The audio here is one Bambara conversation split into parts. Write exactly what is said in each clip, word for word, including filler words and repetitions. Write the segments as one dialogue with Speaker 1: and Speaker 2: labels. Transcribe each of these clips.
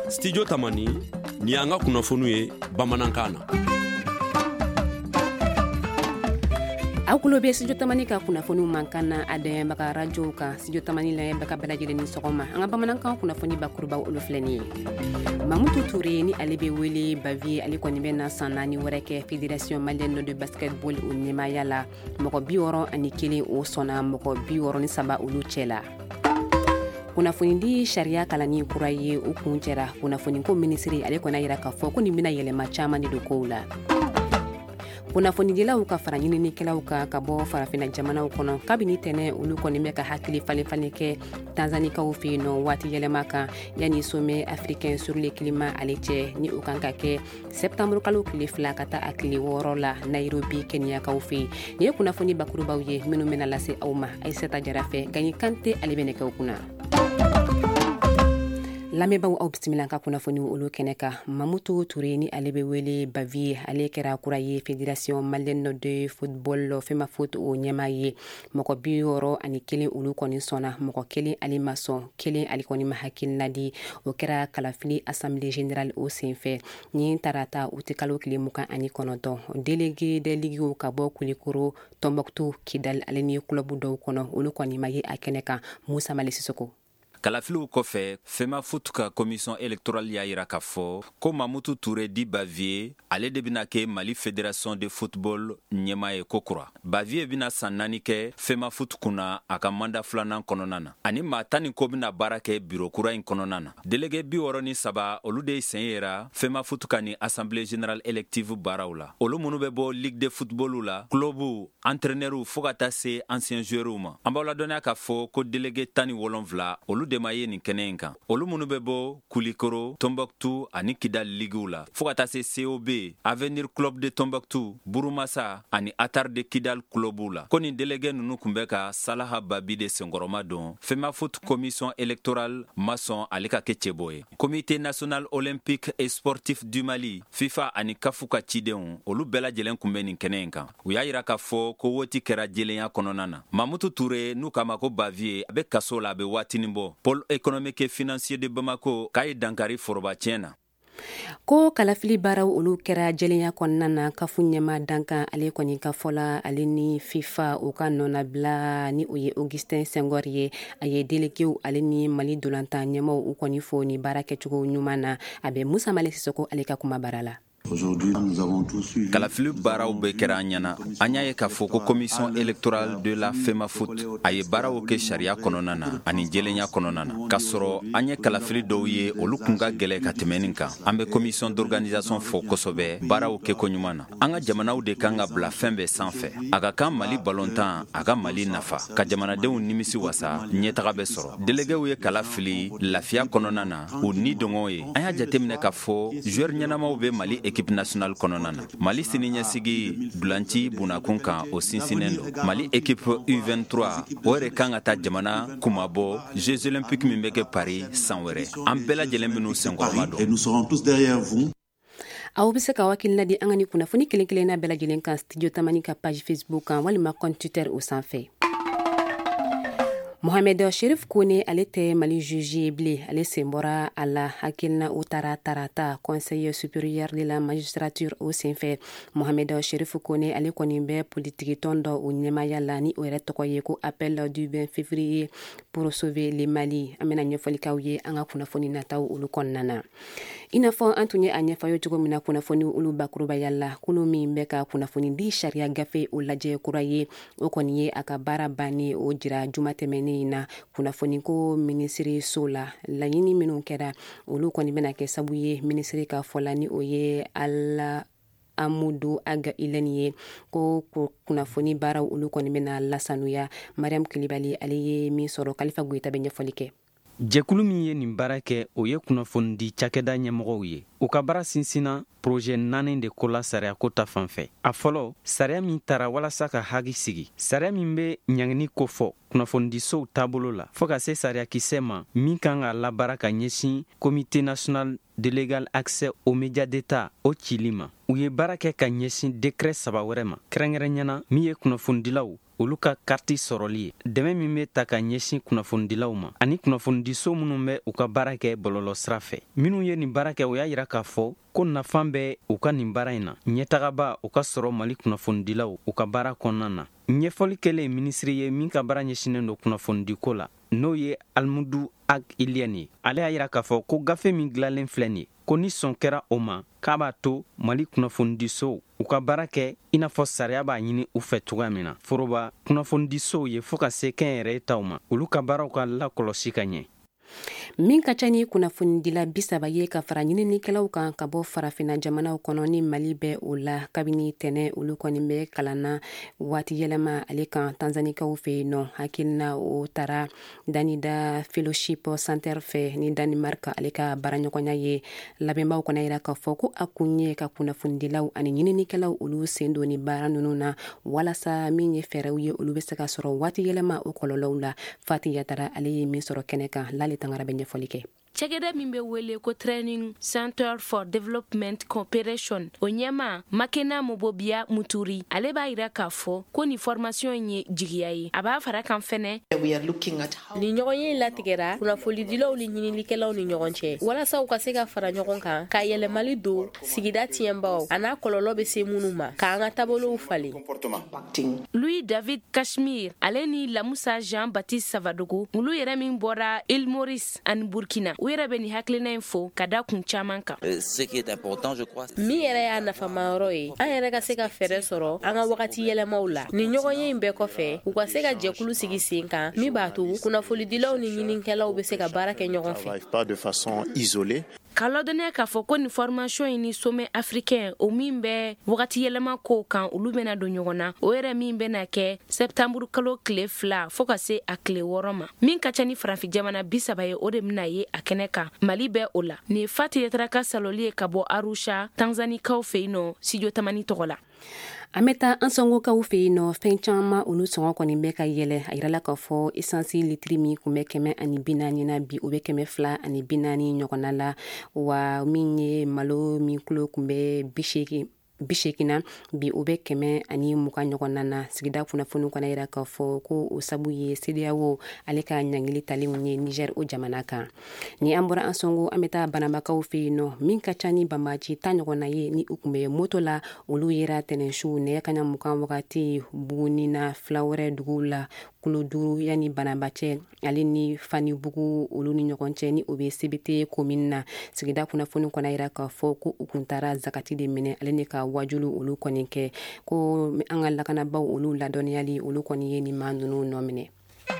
Speaker 1: Studio Tamani ni an ka kunnafoniw ye bamanankan na.
Speaker 2: aw kulo be Studio Tamani ka kunnafoniw man kan na a dɛmɛ baga radio kan Studio Tamani la baka bɛɛ lajɛlen ni sɔgɔma an ka bamanankan kunnafoni bakurubaw olu filɛ nin ye. Mamutu Touré ni ale bɛ wele Bavier ale kɔni bɛ na san naani wɛrɛ kɛ Fédération Malienne de Basketball o ɲɛmaaya la mɔgɔ bi wɔɔrɔ ani kelen o sɔnna mɔgɔ bi wɔɔrɔ ni saba olu cɛ la. Kunnafonidi sariya kalanni kura ye o kun cɛra kunnafoni ko minisiri ale kɔni yira k'a fɔ ko nin bɛna yɛlɛma caman de don kow la. Kunnafonidilaw ka fara ɲininikɛlaw kan ka bɔ farafina jamanaw kɔnɔ kabini tɛnɛ olu kɔni bɛ ka hakili falen-falen kɛ tanzanikaw fɛ yen nɔ waati yɛlɛma kan yanni sommet africain sur le climat ale cɛ ni o kan ka kɛ septembre kalo tile fila ka taa a tile wɔɔrɔ la Nairobi Kenyakaw fɛ yen. Nin ye kunnafoni bakurubaw ye minnu bɛna lase aw ma Aïssata Jara fɛ Gagné Kanté ale bɛ nɛgɛw kunna. Lamɛnbaaw aw bisimila ka kunnafoni olu kɛnɛ kan. Mamutu Touré ni ale bɛ wele Bavier ale kɛra kura ye Fédération Malienne de Football FEMAFOOT o ɲɛmaa ye mɔgɔ bi wɔɔrɔ ani kelen olu kɔni sɔnna mɔgɔ kelen ale ma sɔn kelen ale kɔni ma hakilina di o kɛra kalafili Assemblée Générale o senfɛ ni tarata o tɛ kalo tile mugan ani kɔnɔntɔn délégué des ligues ka bɔ Kulikoro Tombouctou Kidal ale ni club dɔw kɔnɔ olu kɔni ma ye a kɛnɛ kan Musa Male Sissoko.
Speaker 3: Kalafiliw kɔfɛ FEMAFOOT ka commission électorale y'a yira k'a fɔ ko Mamutu Touré di Bavier ale de bɛna kɛ Mali Fédération de Football ɲɛmaa ye ko kura. Bavier bɛna san naani kɛ FEMAFOOT kunna a ka manda filanan kɔnɔna na ani maa tan ni ko bɛna baara kɛ biro kura in kɔnɔna na. Délégué bi wɔɔrɔ ni saba olu de sen yera FEMAFOOT ka ni Assemblée Générale élective baaraw la. Olu minnu bɛ bɔ Ligue de Footballu la, clubw, entraîneurs fo ka taa se anciens joueurs ma. An b'aw ladɔnniya k'a fɔ ko délégué tan ni wolonwula olu de ma ye nin kɛnɛ in kan. Olu minnu bɛ bɔ Kulikoro, Tombouctou ani Kidal liguw la fo ka taa se C O B, Avenir Club de Tombouctou, Burumasa ani Atar de Kidal clubw la. Ko nin délégué ninnu kun bɛ ka Salaha Babi de senkɔrɔma don FEMAFOOT commission électorale ma sɔn ale ka kɛ cɛbɔ ye. Comité national olympique et sportif du Mali, FIFA ani CAF ka cidenw olu bɛɛ lajɛlen kun bɛ nin kɛnɛ in kan. U y'a yira k'a fɔ ko woti kɛra jɛlenya kɔnɔna na. Mamutu Touré n'u k'a ma ko Bavier a bɛ kaso la a bɛ waatinin bɔ. Pôle économique et financier de Bamako k'a ye dankari foroba tiɲɛ na.
Speaker 2: Ko kalafili baaraw olu kɛra jɛlenya kɔnɔna na kafu ɲɛma dankan ale kɔni ka fɔla ale ni FIFA o ka nɔnabila ni o ye Augustin Senghor ye a ye déléguéw ale ni Mali dolantan ɲɛmaw u kɔni fo ni baara kɛcogo ɲuman na a bɛ Musa Male Sissoko ale ka kuma bara la.
Speaker 3: Kalafili baaraw bɛɛ kɛra an ɲɛna an y'a ye k'a fɔ ko commission électorale de la FEMAFOOT a ye baaraw kɛ sariya kɔnɔna na ani jɛlenya kɔnɔna na k'a sɔrɔ an ye kalafili dɔw ye olu kun ka gɛlɛ ka tɛmɛ nin kan. An bɛ commission d'organisation fɔ kosɛbɛ baaraw kɛko ɲuman na. An ka jamanaw de kan ka bila fɛn bɛɛ sanfɛ a ka kan Mali balontan a ka Mali nafa ka jamanadenw nimisi wasa ɲɛtaga bɛ sɔrɔ. Déléguéw ye kalafili lafiya kɔnɔna na o ni dɔngɔ ye. An y'a jateminɛ k'a fɔ joueur ɲɛnamaw bɛ Mali équipe nationale kɔnɔna na. Mali siniɲɛsigi Dulanci Bunakun kan o sinsinnen don. Mali équipe U vingt-trois o yɛrɛ kan ka taa jamana kumabɔ Jeux olympiques min bɛ kɛ Paris san wɛrɛ. An bɛɛ lajɛlen bɛn'u senkɔrɔma dɔn.
Speaker 2: Aw bɛ se ka hakilina di an ka ni kunnafoni kelen kelenna bɛɛ lajɛlen kan Studio Tamani ka page Facebook kan walima compte Twitter o sanfɛ. Mohamed Cherif Kone ale tɛ Mali juge bile ale sen bɔra a la hakilina o taara tarata conseil supérieur de la magistrature o senfɛ. Mohamed Cherif Kone ale kɔni bɛ politique tɔn dɔ o ɲɛmaaya la ni o yɛrɛ tɔgɔ ye ko appel du vingt février pour sauver le Mali. An bɛna ɲɛfɔli k'aw ye an ka kunnafoni nataw olu kɔnɔna na. I n'a fɔ an tun ye a ɲɛfɔ ye cogo min na kunnafoni olu bakurubaya la kulu min bɛ ka kunnafoni di sariya gafe o lajɛ kura ye o kɔni ye a ka baara bannen o jira juma tɛmɛnen in na kunnafoni ko minisiri so la laɲini minnu kɛra olu kɔni bɛna kɛ sabu ye minisiri ka fɔla ni o ye Ala Amudu Aga Ilani ye ko kunnafoni baaraw olu kɔni bɛna lasanuya. Mariam Kilibali ale ye min sɔrɔ Kalifa Goyita bɛ ɲɛfɔli kɛ.
Speaker 4: Jɛkulu min ye nin baara kɛ o ye kunnafoni di cakɛda ɲɛmɔgɔw ye u ka baara sinsina projet naani de ko la sariya ko ta fanfɛ. A fɔlɔ, sariya min tara walasa ka hagi sigi. Sariya min be ɲangini ko fɔ kunnafonidisow taabolo la fɔɔ ka se sariya kisɛ ma min kan ka labaara ka ɲɛsin Comité national de légal accès aux médias d'État o cili ma. U ye baara kɛ ka ɲɛsin décret saba wɛrɛ ma kɛrɛnkɛrɛnyana min ye kunnafonidilaw olu ka kariti sɔrɔli ye, dɛmɛ min be ta ka ɲɛsin kunnafonidilaw ma ani kunnafonidiso minnu bɛ u ka baara kɛ bɔlɔlɔ sira fɛ. Minnu ye nin baara kɛ o y'a yira k'a fɔ ko nafan bɛ u ka nin baara in na. Ɲɛtagaba u ka sɔrɔ Mali kunnafonidilaw u ka baara kɔnɔna na. Ɲɛfɔli kɛlen minisiri ye min ka baara ɲɛsinen don kunnafonidiko la n'o ye Alimudu Ag Ilian ye. Ale y'a yira k'a fɔ ko gafe min dilanlen filɛ nin ye ko ni sɔn kɛra o ma k'a b'a to Mali kunnafonidisow u ka baara kɛ i n'a fɔ sariya b'a ɲini u fɛ cogoya min na. Foroba kunnafonidisow ye fɔɔ ka se kɛnyɛrɛye taw ma olu ka baaraw ka lakɔlɔsi ka ɲɛ.
Speaker 2: Min ka ca ni kunnafonidila bi saba ye ka fara ɲininikɛlaw kan ka bɔ farafina jamanaw kɔnɔ ni Mali bɛ o la kabini tɛnɛ olu kɔni bɛ kalanna waati yɛlɛma ale kan Tanzanikaw fɛ yen nɔ. Hakilina o taara Danida Fellowship Center fɛ ni Danemark ale ka baaraɲɔgɔnya ye. Labɛnbaw kɔnɔ yira k'a fɔ ko a kun ye ka kunnafonidilaw ani ɲininikɛlaw olu sen don ni baara ninnu na walasa min ye fɛɛrɛw ye olu bɛ se ka sɔrɔ waati yɛlɛma o kɔlɔlɔw la. Fati Yatara ale ye min sɔrɔ kɛnɛ kan Lale Tangara bɛ ɲɛfɔli kɛ.
Speaker 5: Cɛkɛda min bɛ wele ko Training Center for Development Cooperation o ɲɛma Makena Mobobia Muturi ale b'a yira k'a fɔ ko ni formation ye jigiya ye. A b'a fara kan fɛnɛ ni ɲɔgɔnye in latigɛra kunnafonidilaw ni ɲininikɛlaw ni ɲɔgɔn cɛ walasa u ka se ka fara ɲɔgɔn kan ka yɛlɛmali don sigida tiɲɛbaw a n'a kɔlɔlɔ bɛ se minnu ma k'an ka taabolow falen. Louis David Kashmir ale ni Lamusa Jean Baptiste Savadogo olu yɛrɛ min bɔra Île Maurice ani Burkina u yɛrɛ bɛ ni hakilina in fo ka da kun caman kan. Min yɛrɛ y'a nafamayɔrɔ ye an yɛrɛ ka se ka fɛɛrɛ sɔrɔ an ka wagati yɛlɛmaw la. Ni ɲɔgɔnye in bɛɛ kɔfɛ u ka se ka jɛkulu sigi sen kan min b'a to kunnafonidilaw ni ɲininikɛlaw bɛ se ka baara kɛ ɲɔgɔn fɛ. Ka lɔdɔniya k'a fɔ ko ni formation in ni sommet africain o min bɛ wagati yɛlɛma kow kan olu bɛna don ɲɔgɔn na o yɛrɛ min bɛna kɛ septembre kalo tile fila fɔɔ ka se a tile wɔɔrɔ ma. Min ka ca ni farafin jamana bi saba ye o de bɛna ye a kɛnɛ kan. Mali bɛ o la. Ni Fati Yatara ka saloli ye ka bɔ Arusha Tanzanikaw fɛ yen nɔ studio Tamani tɔgɔ la.
Speaker 2: An bɛ taa an sɔngokaw fɛ yen nɔ fɛn caman olu sɔngɔ kɔni bɛ ka yɛlɛ a yirala k'a fɔ esansi litiri min kun bɛ kɛmɛ ani bi naani na bi o bɛ kɛmɛ fila ani bi naani ɲɔgɔnna la wa min ye malo min kulo kun bɛ bi seegin bisegina bi o bɛ kɛmɛ ani mugan ɲɔgɔnna na. Sigida kunnafoni kɔnɔ yira k'a fɔ ko o sabu ye C D A O ale ka ɲangili talenw ye Niger o jamana kan. Ni an bɔra an sɔngo an bɛ taa Banabakaw fɛ yen nɔ min ka ca ni banbaji ta ɲɔgɔnna ye ni u kun bɛ moto la olu yera tɛnɛnsu nɛgɛ kaɲa mugan wagati Buguni na fila wɛrɛ duguw la kulo duuru yani Banabacɛ ale ni Fanibugu olu ni ɲɔgɔn cɛ ni o bɛ C B T commune na. Sigida kunnafoni kɔnɔ yira k'a fɔ ko u kun taara zakati de minɛ ale ni ka wajulu olu kɔni kɛ ko an ka lakanabaw olu ladɔniyali olu kɔni ye nin maa ninnu nɔ minɛ.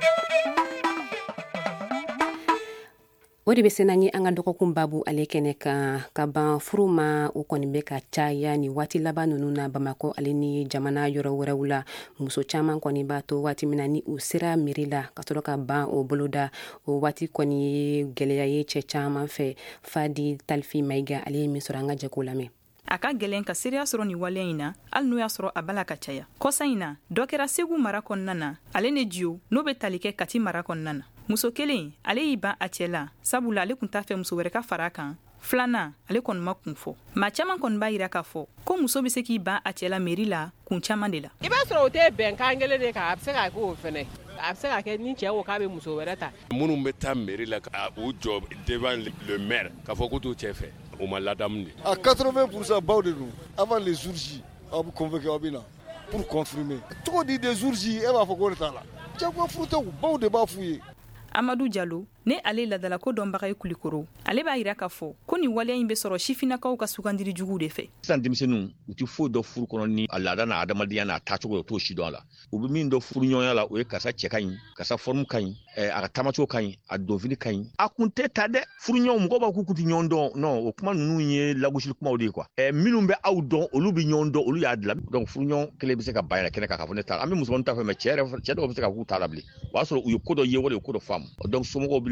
Speaker 2: O de bɛ se n'an ye an ka dɔgɔkun babu ale kɛnɛ kan ka ban furu ma o kɔni bɛ ka caya ni waati laban ninnu na Bamakɔ ale ni jamana yɔrɔ wɛrɛw la. Muso caman kɔni b'a to waati min na ni u sera miiri la ka sɔrɔ ka ban o boloda o waati kɔni ye gɛlɛya ye cɛ caman fɛ. Fadi Talifi Mayiga ale ye min sɔrɔ an ka jɛko lamɛn.
Speaker 6: A ka gɛlɛn ka seereya sɔrɔ ni waleya in na hali n'o y'a sɔrɔ a bala ka caya. Kɔsa in na dɔ kɛra Segu mara kɔnɔna na ale ni Jiyo n'o bɛ tali kɛ Kati mara kɔnɔna na. Muso kelen ale y'i ban a cɛ la sabula ale kun t'a fɛ muso wɛrɛ ka fara a kan. Filanan ale kɔni ma kun fɔ. Maa caman kɔni b'a yira k'a fɔ ko muso bɛ se k'i ban a cɛ la mairie la kun caman de la.
Speaker 7: I b'a sɔrɔ o tɛ bɛnkan kelen de kan a bɛ se ka kɛ o fɛnɛ. A bɛ se ka kɛ ni cɛ ko k'a bɛ muso wɛrɛ ta.
Speaker 8: Minnu bɛ taa mairie la ka u jɔ devant le maire k'a fɔ k'u t'u cɛ fɛ. O ma ladamu de. A quatre-vingts pour cent baw de don avant les jours J aw bɛ convoquer aw bɛ na pour confirmer. Cogo di des jours J e b'a fɔ k'o de t'a la. Cɛ ko furu tɛ baw de b'a f'u ye.
Speaker 6: Amadou Diallo ne ale ladala ko dɔnbaga ye Kulikoro ale b'a yira k'a fɔ ko ni waleya in bɛ sɔrɔ sifinnakaw ka sugandiri jugu de fɛ.
Speaker 9: Sisan denmisɛnninw u tɛ foyi dɔn furu kɔnɔ ni a laada n'a adamadenya n'a taacogo ye o t'o si dɔn a la. U bɛ min dɔn furuɲɔgɔnya la o ye karisa cɛ ka ɲi karisa forme ka ɲi a ka taamacogo ka ɲi a donfini ka ɲi. A kun tɛ ta dɛ furuɲɔgɔn mɔgɔw b'a k'u kun tɛ ɲɔgɔn dɔn non o kuma ninnu ye lagosili kumaw de ye quoi. Minnu bɛ aw dɔn olu bɛ ɲɔgɔn dɔn olu y'a dilan donc furuɲɔgɔn kelen bɛ se ka ban yɛrɛ kɛnɛ kan k'a fɔ ne t'a la an bɛ musomaninw ta fɛ mais cɛ yɛrɛ cɛ dɔw bɛ se ka k'u t'a la bilen o y'a sɔrɔ u ye ko dɔ ye wala u ye ko dɔ faamu donc somɔgɔw bɛ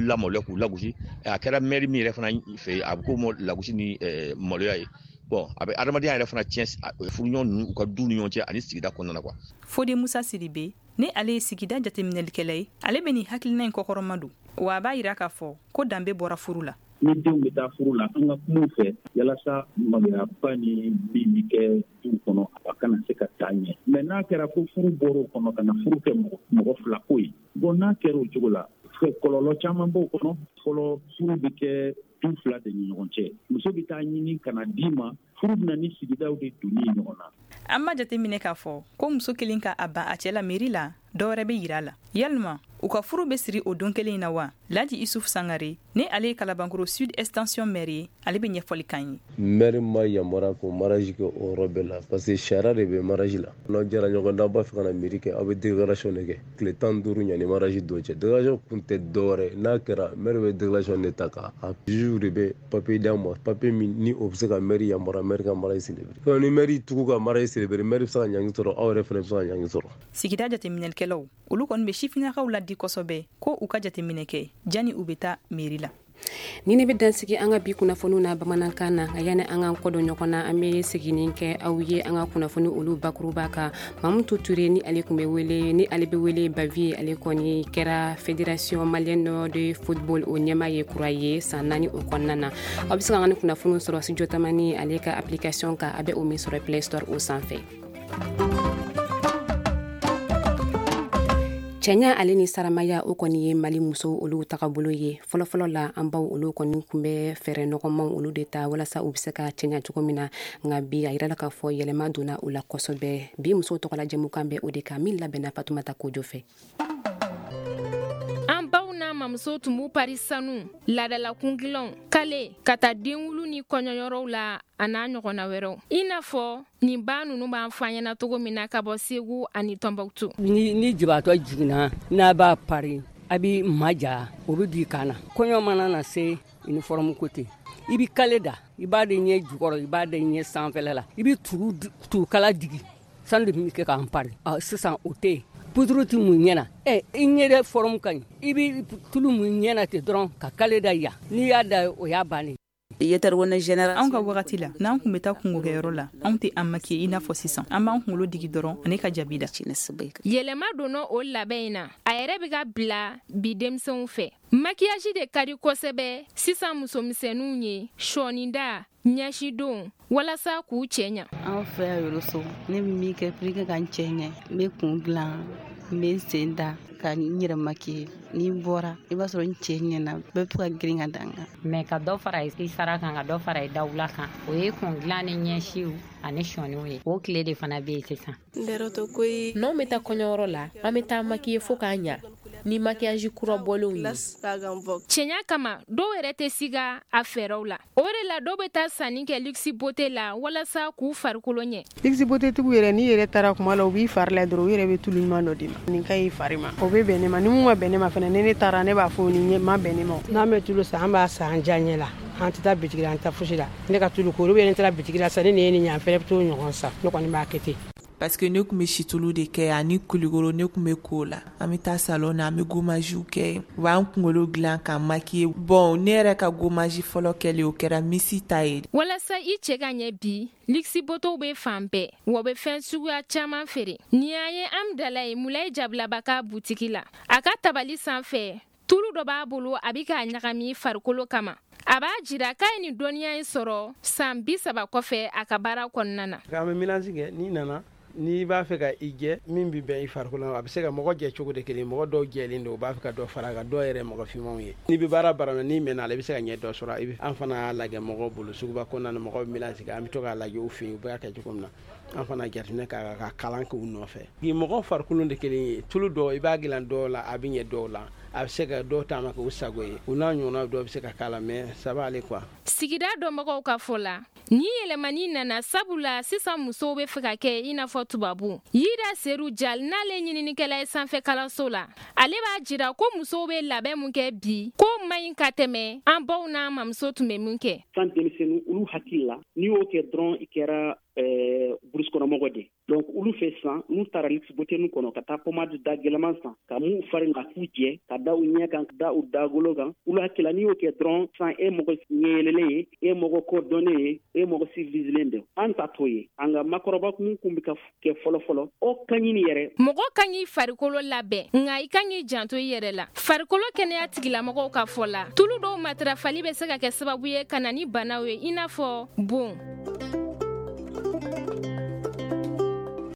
Speaker 9: la maloya k'u lagosi a kɛra maire min yɛrɛ fana fɛ a bɛ ko mo lagosi ni maloya ye bon a bɛ adamadenya yɛrɛ fana tiɲɛ furuɲɔgɔn ninnu u ka du ni ɲɔgɔn cɛ ani sigida kɔnɔna na quoi.
Speaker 6: Fode Musa Sidibe ni ale ye sigida jateminɛlikɛla ye ale bɛ nin hakilina in kɔkɔrɔma don wa a b'a yira k'a fɔ ko danbe bɔra furu la.
Speaker 10: Ni denw bɛ taa furu la an ka kuma fɛ yalasa maloyaba ni min bɛ kɛ du kɔnɔ a kana se ka taa ɲɛ mais n'a kɛra ko furu bɔra o kɔnɔ ka na furu kɛ mɔgɔ fila ko ye bon n'a kɛra o cogo la kɔlɔlɔ caman b'o kɔnɔ fɔlɔ furu bɛ kɛ du fila de ni ɲɔgɔn cɛ muso bɛ taa ɲini ka na d'i ma furu bɛ na ni sigidaw de donni ɲɔgɔn na.
Speaker 6: An ma jateminɛ k'a fɔ ko muso kelen ka a ban a cɛ la mairie la dɔwɛrɛ bɛ yira a la yalima u ka furu bɛ siri o don kelen in na wa? Laji Isuf Sangare ni ale ye Kalabankoro Sud Extension maire ye ale bɛ ɲɛfɔli kan ye.
Speaker 11: Maire ma yamara ko mariage kɛ o yɔrɔ bɛɛ la parce que sariya de bɛ mariage la n'aw jara ɲɔgɔn na b'a fɛ ka na mairie kɛ aw bɛ déclaration de kɛ tile tan ni duuru ɲani mariage don cɛ déclaration kun tɛ dɔwɛrɛ n'a kɛra maire bɛ déclaration de ta ka a juge de bɛ papier d'a ma papier min ni o bɛ se ka maire yamara maire ka mariage célébrer ni maire tugu ka mariage célébrer maire bɛ se ka ɲangi sɔrɔ aw yɛrɛ fana bɛ se ka ɲangi sɔrɔ.
Speaker 6: Sigida jateminɛlikɛlaw olu kɔni bɛ sifinnakaw ladi kosɛbɛ ko u ka jateminɛ kɛ jani u bɛ taa mairie la.
Speaker 2: Ni ne bɛ dansigi an ka bi kunnafoniw na bamanankan na a yanni an ka kɔdɔ ɲɔgɔn na an bɛ segin kɛ aw ye an ka kunnafoni olu bakuruba kan Mamutu Ture ni ale kun bɛ wele ni ale bɛ wele Bavie ale kɔni kɛra Fédération Malienne de Football o ɲɛma ye kura ye san naani o kɔnɔna na aw bɛ se ka an ka kunnafoniw sɔrɔ studio tamani ale ka application kan a bɛ o min sɔrɔ Play Store o sanfɛ. Cɛnya ale ni saramaya o kɔni ye Mali muso olu tagabolo ye fɔlɔfɔlɔ la an baw olu kɔni kun bɛ fɛrɛ nɔgɔmanw olu de ta walasa u bɛ se ka cɛnya cogo min na nka bi a yira la k'a fɔ yɛlɛma donna u la kosɛbɛ bi musow tɔgɔla jɛmukan bɛ o de kan min labɛnna Fatumata Kojo fɛ.
Speaker 5: An baw n'a mamuso tun b'u pari sanu ladala kungilanw kale ka taa denwulu ni kɔɲɔyɔrɔw la a n'a ɲɔgɔnna wɛrɛw i n'a fɔ nin ba ninnu b'an fɔ an ɲɛna cogo min na ka bɔ Segu ani Tɔnbɔkutu.
Speaker 12: Ni ni jibatɔ jiginna n'a b'a pari a bɛ maja o bɛ di kan na kɔɲɔ mana na se uniforme ko ten i bɛ kale da i b'a de ɲɛ jukɔrɔ i b'a de ɲɛ sanfɛla la i bɛ turu turukala digi sanu de bɛ kɛ k'an pari sisan o tɛ yen. Puduru ti mun ɲɛna ɛ i ɲɛdɛ forme ka ɲi i bɛ tulu mun ɲɛna ten dɔrɔn ka kale da ya n'i y'a da o y'a bannen.
Speaker 6: Anw ka wagati la n'an kun bɛ taa kungokɛyɔrɔ la anw tɛ an maquiller i n'a fɔ sisan an b'an kunkolo digi dɔrɔn ani ka jabi da.
Speaker 5: Yɛlɛma donna o labɛn in na a yɛrɛ bɛ ka bila bi denmisɛnw fɛ maquillage de ka di kosɛbɛ sisan musomisɛnninw ye sɔɔninda ɲɛsidon walasa k'u cɛ ɲa.
Speaker 13: An fɛ yɔrɔso ne bɛ min kɛ pour que ka n cɛ ɲɛ n bɛ kun dilan n bɛ sen da ka n yɛrɛ maquiller ni bɔra i b'a sɔrɔ n cɛ ɲɛna bɛɛ bɛ ka girin ka dan kan.
Speaker 14: Mais ka dɔ fara i sara kan ka dɔ fara i dawula kan o ye kun dilan ni ɲɛsiw ani sɔɔniw ye o tile de fana bɛ yen sisan.
Speaker 15: N'anw bɛ taa kɔɲɔyɔrɔ la an bɛ taa maquiller fo k'a ɲa ni maquillage kura bɔlenw ye.
Speaker 5: Cɛnya kama dɔw yɛrɛ tɛ siga a fɛɛrɛw la o de la dɔw bɛ taa sanni kɛ luxe beauté la walasa k'u farikolo ɲɛ.
Speaker 16: Luxe beauté tigiw yɛrɛ n'i yɛrɛ taara kuma la u b'i fari la dɔrɔn u yɛrɛ bɛ tulu ɲuman dɔ d'i ma nin ka ɲi fari ma o bɛ bɛn ne ma ni mun ma bɛn ne ma fana ni ne taara ne b'a fɔ ni ma bɛn ne ma. N'an bɛ tulu san an b'a san an diyaɲɛ la an tɛ taa bitigi la an tɛ fosi la ne ka tulu ko olu bɛ ne taara bitigi la sa ne ye nin ɲan fɛnɛ bɛ t'o ɲɔgɔn san ne kɔni b'a kɛ ten.
Speaker 17: Parce que ne kun bɛ situlu de kɛ ani kulikoro ne kun bɛ ko la an bɛ taa salon na an bɛ gommage kɛ u b'an kunkolo dilan ka maquiller bon ne yɛrɛ ka gommage fɔlɔ kɛlen o kɛra misi ta ye.
Speaker 5: Walasa i cɛ ka ɲɛ bi luxe beauté bɛ fan bɛɛ wa bɛ fɛn suguya caman feere ni y'a ye Amdala ye Mulaye Jabilaba ka butiki la a ka tabali sanfɛ tulu dɔ b'a bolo a bɛ k'a ɲagami farikolo kama a b'a jira k'a ye nin dɔnniya in sɔrɔ san bi saba kɔfɛ a ka baara kɔnɔna na.
Speaker 16: K'an bɛ mélange kɛ n'i nana n'i b'a fɛ ka i jɛ min bɛ bɛn i farikolo a bɛ se ka mɔgɔ jɛ cogo de kelen mɔgɔ dɔw jɛlen don u b'a fɛ ka dɔ fara a kan dɔw yɛrɛ mɔgɔ finmanw ye n'i bɛ baara baara la n'i mɛnna ale bɛ se ka ɲɛ dɔ sɔrɔ i bɛ an fana y'a lajɛ mɔgɔw bolo suguba kɔnɔna na mɔgɔw bɛ mélange kɛ an bɛ to k'a lajɛ u fɛ yen u bɛ ka kɛ cogo min na an fana jateminɛ k'a ka kalan kɛ u nɔfɛ i mɔgɔ farikolo de kelen ye tulu dɔw i b'a dilan dɔw la a bɛ ɲɛ dɔw la a bɛ se ka dɔw taama kɛ u sago ye u n'a ɲɔgɔnna dɔw bɛ se ka k'a la mais ça va aller quoi.
Speaker 5: Sigida dɔnbagaw ka fɔ la ni yɛlɛmani nana sabula sisan musow bɛ fɛ ka kɛ i n'a fɔ tubabu Yida Seru Jal n'ale ɲininikɛla ye sanfɛ kalanso la ale b'a jira ko musow bɛ labɛn mun kɛ bi ko man ɲi ka tɛmɛ an baw n'a mamuso tun bɛ mun kɛ.
Speaker 10: San denmisɛnnin olu hakili la n'i y'o kɛ dɔrɔn i kɛra
Speaker 18: ɛɛ burusi kɔnɔ mɔgɔ de donc olu fɛ san n'u taara luxe botenu kɔnɔ ka taa pomade da gɛlɛman san ka mun farin ka k'u jɛ ka da u ɲɛ kan ka da u dagolo kan olu hakilila n'i y'o kɛ dɔrɔn san e mɔgɔ ɲɛyɛlɛlen ye e mɔgɔ kɔdɔnnen ye e mɔgɔ civiliselen de an ta t'o ye an ka makɔrɔba kun kun bɛ ka kɛ fɔlɔfɔlɔ o ka ɲini yɛrɛ
Speaker 5: mɔgɔ kan k'i farikolo labɛn nka i kan k'i janto i yɛrɛ la farikolo kɛnɛya tigilamɔgɔw ka fɔ la tulu dɔw matarafali bɛ se ka kɛ sababu ye ka na ni banaw ye i n'a fɔ bon